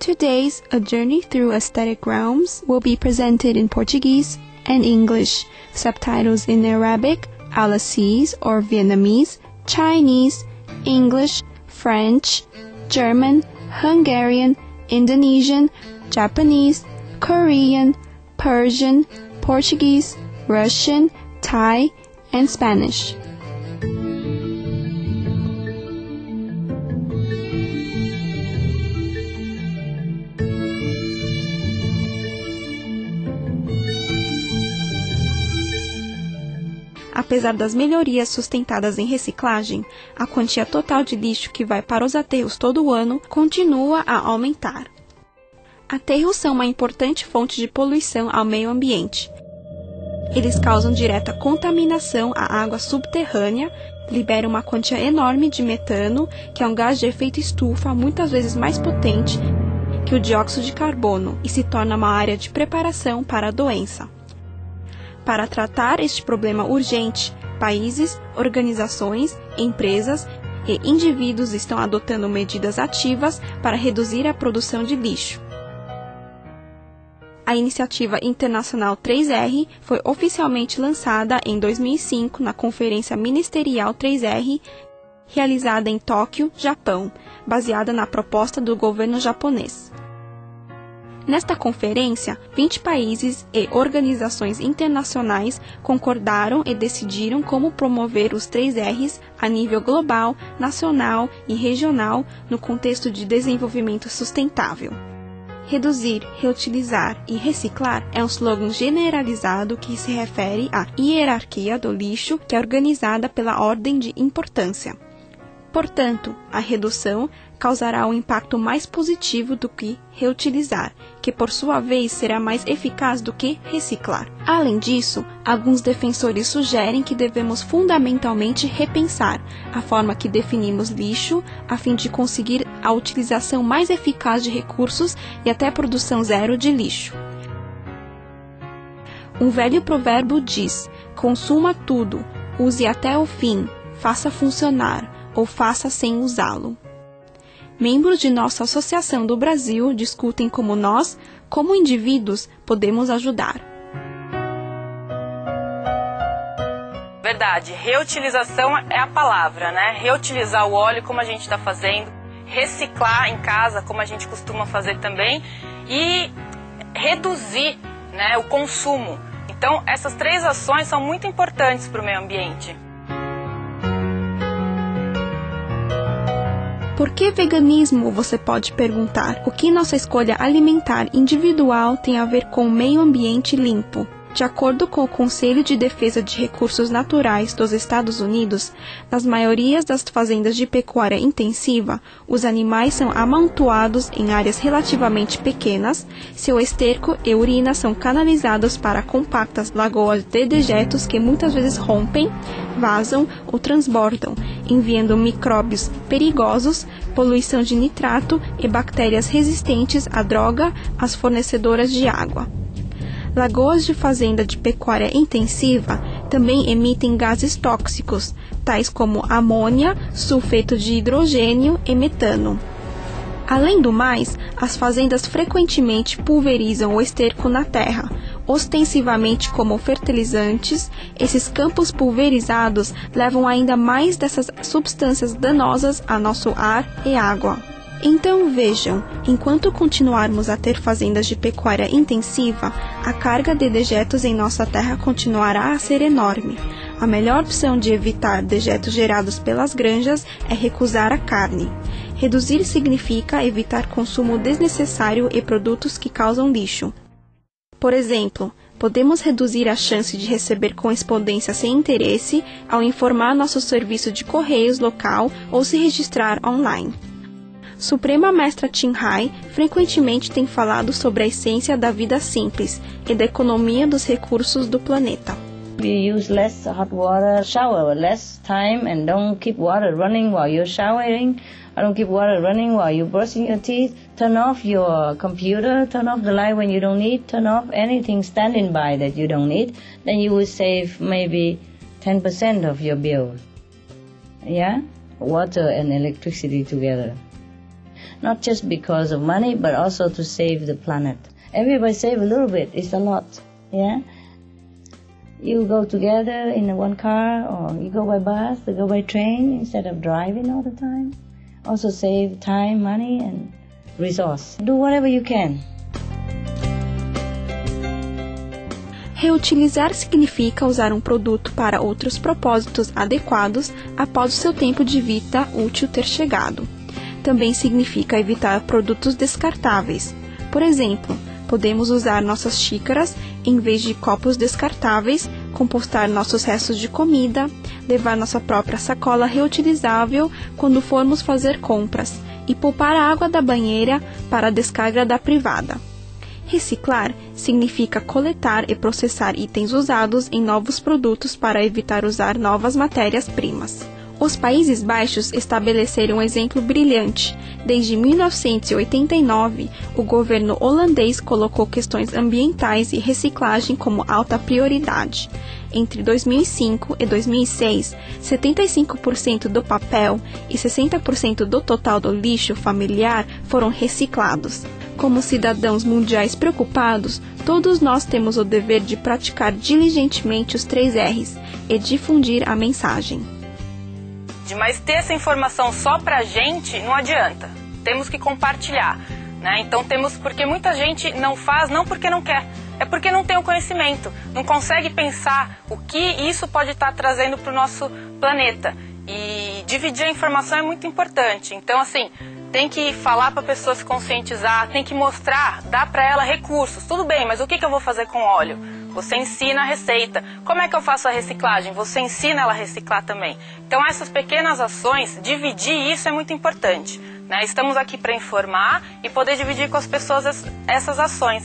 Today's A Journey Through Aesthetic Realms will be presented in Portuguese and English, subtitles in Arabic, Aulacese or Vietnamese, Chinese, English, French, German, Hungarian, Indonesian, Japanese, Korean, Persian, Portuguese, Russian, Thai, and Spanish. Apesar das melhorias sustentadas em reciclagem, a quantia total de lixo que vai para os aterros todo ano continua a aumentar. Aterros são uma importante fonte de poluição ao meio ambiente. Eles causam direta contaminação à água subterrânea, liberam uma quantia enorme de metano, que é um gás de efeito estufa muitas vezes mais potente que o dióxido de carbono, e se torna uma área de preparação para a doença. Para tratar este problema urgente, países, organizações, empresas e indivíduos estão adotando medidas ativas para reduzir a produção de lixo. A iniciativa internacional 3R foi oficialmente lançada em 2005 na Conferência Ministerial 3R, realizada em Tóquio, Japão, baseada na proposta do governo japonês. Nesta conferência, 20 países e organizações internacionais concordaram e decidiram como promover os 3Rs a nível global, nacional e regional no contexto de desenvolvimento sustentável. Reduzir, reutilizar e reciclar é um slogan generalizado que se refere à hierarquia do lixo que é organizada pela ordem de importância. Portanto, a redução causará um impacto mais positivo do que reutilizar, que por sua vez será mais eficaz do que reciclar. Além disso, alguns defensores sugerem que devemos fundamentalmente repensar a forma que definimos lixo, a fim de conseguir a utilização mais eficaz de recursos e até a produção zero de lixo. Um velho provérbio diz: consuma tudo, use até o fim, faça funcionar, ou faça sem usá-lo. Membros de nossa Associação do Brasil discutem como nós, como indivíduos, podemos ajudar. Verdade, reutilização é a palavra, né? Reutilizar o óleo como a gente está fazendo, reciclar em casa como a gente costuma fazer também e reduzir, né, o consumo. Então, essas 3 ações são muito importantes para o meio ambiente. Por que veganismo, você pode perguntar? O que nossa escolha alimentar individual tem a ver com o meio ambiente limpo? De acordo com o Conselho de Defesa de Recursos Naturais dos Estados Unidos, nas maiorias das fazendas de pecuária intensiva, os animais são amontoados em áreas relativamente pequenas, seu esterco e urina são canalizados para compactas lagoas de dejetos que muitas vezes rompem, vazam ou transbordam, enviando micróbios perigosos, poluição de nitrato e bactérias resistentes à droga às fornecedoras de água. Lagoas de fazenda de pecuária intensiva também emitem gases tóxicos, tais como amônia, sulfeto de hidrogênio e metano. Além do mais, as fazendas frequentemente pulverizam o esterco na terra, ostensivamente como fertilizantes. Esses campos pulverizados levam ainda mais dessas substâncias danosas a nosso ar e água. Então vejam, enquanto continuarmos a ter fazendas de pecuária intensiva, a carga de dejetos em nossa terra continuará a ser enorme. A melhor opção de evitar dejetos gerados pelas granjas é recusar a carne. Reduzir significa evitar consumo desnecessário e produtos que causam lixo. Por exemplo, podemos reduzir a chance de receber correspondência sem interesse ao informar nosso serviço de correios local ou se registrar online. Suprema Mestra Ching Hai frequentemente tem falado sobre a essência da vida simples e da economia dos recursos do planeta. We use less hot water, shower less time, and don't keep water running while you're showering. I don't keep water running while you're brushing your teeth. Turn off your computer, turn off the light when you don't need, turn off anything standing by that you don't need. Then you will save maybe 10% of your bill. Yeah? Water and electricity together. not just because of money, but also to save the planet. Everybody save a little bit, it's a lot, yeah? You go together in one car, or you go by bus, you go by train instead of driving all the time. Also save time, money, and resource. Do whatever you can. Reutilizar significa usar um produto para outros propósitos adequados após o seu tempo de vida útil ter chegado. Também significa evitar produtos descartáveis. Por exemplo, podemos usar nossas xícaras em vez de copos descartáveis, compostar nossos restos de comida, levar nossa própria sacola reutilizável quando formos fazer compras e poupar a água da banheira para a descarga da privada. Reciclar significa coletar e processar itens usados em novos produtos para evitar usar novas matérias-primas. Os Países Baixos estabeleceram um exemplo brilhante. Desde 1989, o governo holandês colocou questões ambientais e reciclagem como alta prioridade. Entre 2005 e 2006, 75% do papel e 60% do total do lixo familiar foram reciclados. Como cidadãos mundiais preocupados, todos nós temos o dever de praticar diligentemente os 3 R's e difundir a mensagem. Mas ter essa informação só pra gente não adianta. Temos que compartilhar, né? Então porque muita gente não faz, não porque não quer, é porque não tem o conhecimento, não consegue pensar o que isso pode estar trazendo para o nosso planeta. E dividir a informação é muito importante. Então, assim, tem que falar para a pessoa se conscientizar, tem que mostrar, dar para ela recursos. Tudo bem, mas o que eu vou fazer com óleo? Você ensina a receita. Como é que eu faço a reciclagem? Você ensina ela a reciclar também. Então, essas pequenas ações, dividir isso é muito importante, né? Estamos aqui para informar e poder dividir com as pessoas essas ações.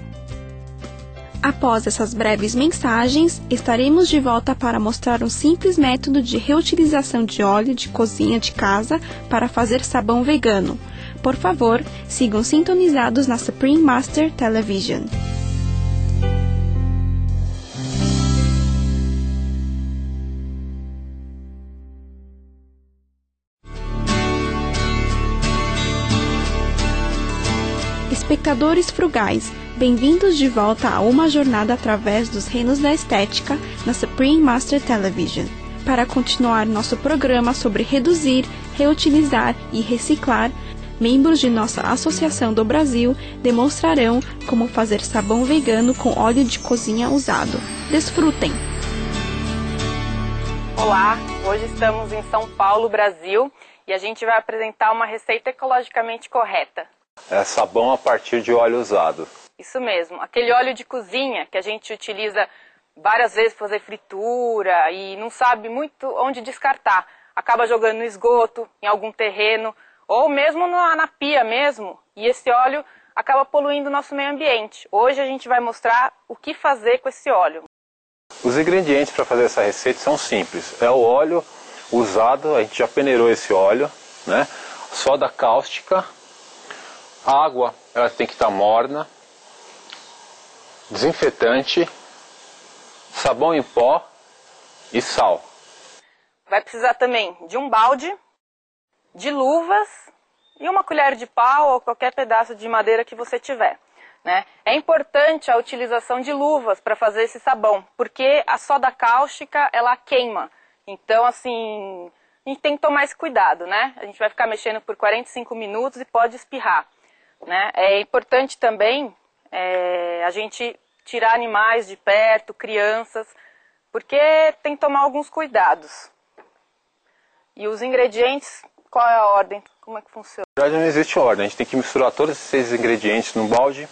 Após essas breves mensagens, estaremos de volta para mostrar um simples método de reutilização de óleo de cozinha de casa para fazer sabão vegano. Por favor, sigam sintonizados na Supreme Master Television. Espectadores frugais, bem-vindos de volta a uma jornada através dos reinos da estética na Supreme Master Television. Para continuar nosso programa sobre reduzir, reutilizar e reciclar, membros de nossa Associação do Brasil demonstrarão como fazer sabão vegano com óleo de cozinha usado. Desfrutem! Olá, hoje estamos em São Paulo, Brasil, e a gente vai apresentar uma receita ecologicamente correta. É sabão a partir de óleo usado. Isso mesmo, aquele óleo de cozinha que a gente utiliza várias vezes para fazer fritura e não sabe muito onde descartar. Acaba jogando no esgoto, em algum terreno, ou mesmo na pia mesmo, e esse óleo acaba poluindo o nosso meio ambiente. Hoje a gente vai mostrar o que fazer com esse óleo. Os ingredientes para fazer essa receita são simples. É o óleo usado, a gente já peneirou esse óleo, né? Soda cáustica, água, ela tem que estar morna, desinfetante, sabão em pó e sal. Vai precisar também de um balde, de luvas e uma colher de pau ou qualquer pedaço de madeira que você tiver, né? É importante a utilização de luvas para fazer esse sabão, porque a soda cáustica ela queima. Então, assim, a gente tem que tomar esse cuidado, né? A gente vai ficar mexendo por 45 minutos e pode espirrar, né? É importante também a gente tirar animais de perto, crianças, porque tem que tomar alguns cuidados. E os ingredientes, qual é a ordem? Como é que funciona? Na verdade não existe ordem, a gente tem que misturar todos esses ingredientes no balde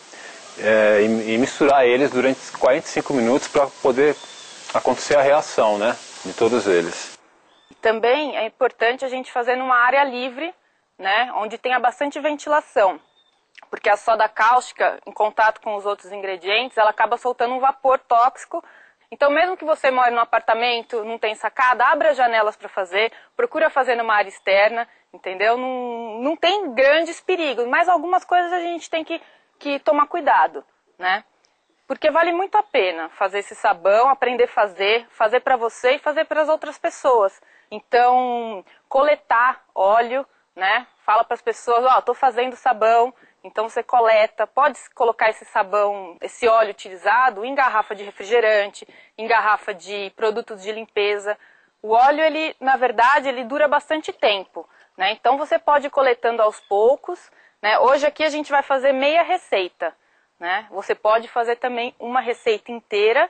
e misturar eles durante 45 minutos para poder acontecer a reação, né, de todos eles. Também é importante a gente fazer numa área livre, né, onde tenha bastante ventilação. Porque a soda cáustica, em contato com os outros ingredientes, ela acaba soltando um vapor tóxico. Então, mesmo que você more num apartamento, não tem sacada, abra as janelas para fazer, procura fazer numa área externa, entendeu? Não tem grandes perigos, mas algumas coisas a gente tem que tomar cuidado, né? Porque vale muito a pena fazer esse sabão, aprender a fazer para você e fazer para as outras pessoas. Então, coletar óleo, né? Fala para as pessoas, ó, estou fazendo sabão, então você coleta, pode colocar esse sabão, esse óleo utilizado em garrafa de refrigerante, em garrafa de produtos de limpeza. O óleo, ele, na verdade, ele dura bastante tempo, né? Então você pode ir coletando aos poucos, né? Hoje aqui a gente vai fazer meia receita, né? Você pode fazer também uma receita inteira,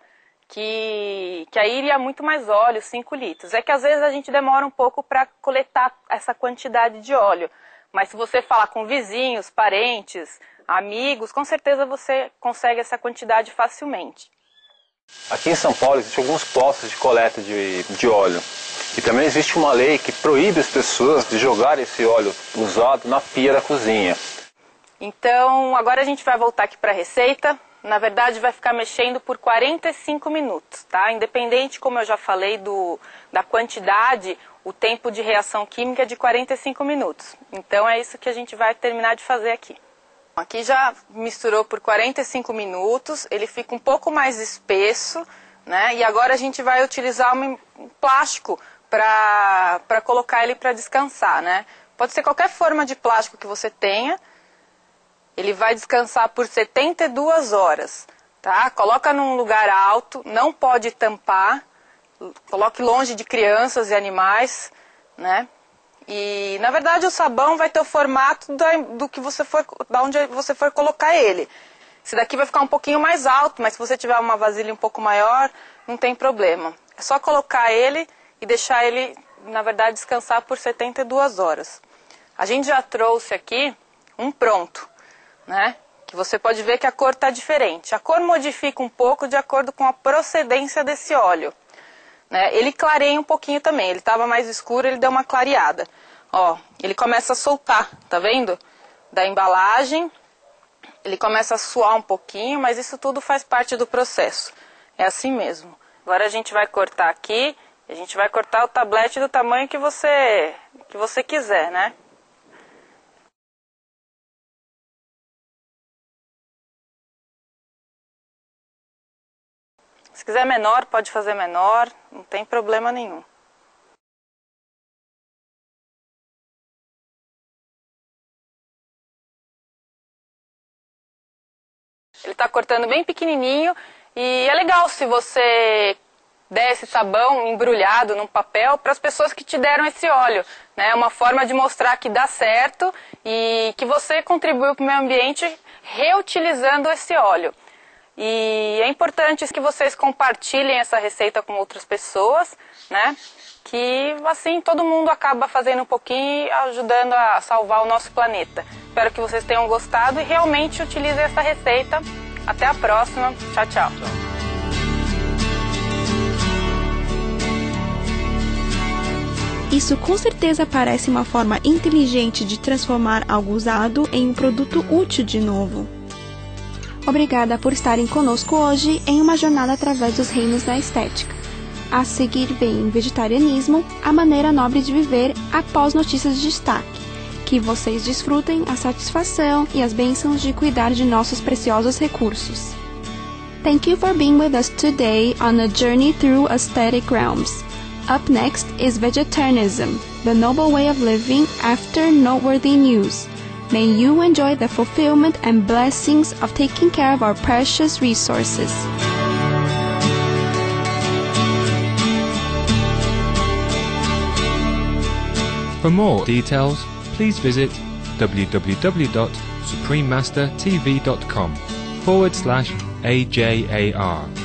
que aí iria muito mais óleo, 5 litros. É que às vezes a gente demora um pouco para coletar essa quantidade de óleo. Mas se você falar com vizinhos, parentes, amigos, com certeza você consegue essa quantidade facilmente. Aqui em São Paulo existem alguns postos de coleta de óleo. E também existe uma lei que proíbe as pessoas de jogar esse óleo usado na pia da cozinha. Então, agora a gente vai voltar aqui para a receita. Na verdade, vai ficar mexendo por 45 minutos, tá? Independente, como eu já falei, da quantidade, o tempo de reação química é de 45 minutos. Então, é isso que a gente vai terminar de fazer aqui. Aqui já misturou por 45 minutos, ele fica um pouco mais espesso, né? E agora a gente vai utilizar um plástico para colocar ele para descansar, né? Pode ser qualquer forma de plástico que você tenha. Ele vai descansar por 72 horas, tá? Coloca num lugar alto, não pode tampar, coloque longe de crianças e animais, né? E, na verdade, o sabão vai ter o formato da onde você for colocar ele. Esse daqui vai ficar um pouquinho mais alto, mas se você tiver uma vasilha um pouco maior, não tem problema. É só colocar ele e deixar ele, na verdade, descansar por 72 horas. A gente já trouxe aqui um pronto, né? Que você pode ver que a cor está diferente. A cor modifica um pouco de acordo com a procedência desse óleo, né? Ele clareia um pouquinho também. Ele estava mais escuro, ele deu uma clareada. Ó, ele começa a soltar, tá vendo? Da embalagem, ele começa a suar um pouquinho, mas isso tudo faz parte do processo. É assim mesmo. Agora a gente vai cortar aqui, a gente vai cortar o tablete do tamanho que você quiser, né? Se quiser menor, pode fazer menor, não tem problema nenhum. Ele está cortando bem pequenininho e é legal se você der esse sabão embrulhado num papel para as pessoas que te deram esse óleo, né? É uma forma de mostrar que dá certo e que você contribuiu para o meio ambiente reutilizando esse óleo. E é importante que vocês compartilhem essa receita com outras pessoas, né? Que assim todo mundo acaba fazendo um pouquinho e ajudando a salvar o nosso planeta. Espero que vocês tenham gostado e realmente utilizem essa receita. Até a próxima. Tchau, tchau. Isso com certeza parece uma forma inteligente de transformar algo usado em um produto útil de novo. Obrigada por estarem conosco hoje em uma jornada através dos reinos da estética. A seguir vem Vegetarianismo, a maneira nobre de viver após notícias de destaque. Que vocês desfrutem a satisfação e as bênçãos de cuidar de nossos preciosos recursos. Thank you for being with us today on a journey through aesthetic realms. Up next is Vegetarianism, the noble way of living after noteworthy news. May you enjoy the fulfillment and blessings of taking care of our precious resources. For more details, please visit www.suprememastertv.com/AJAR.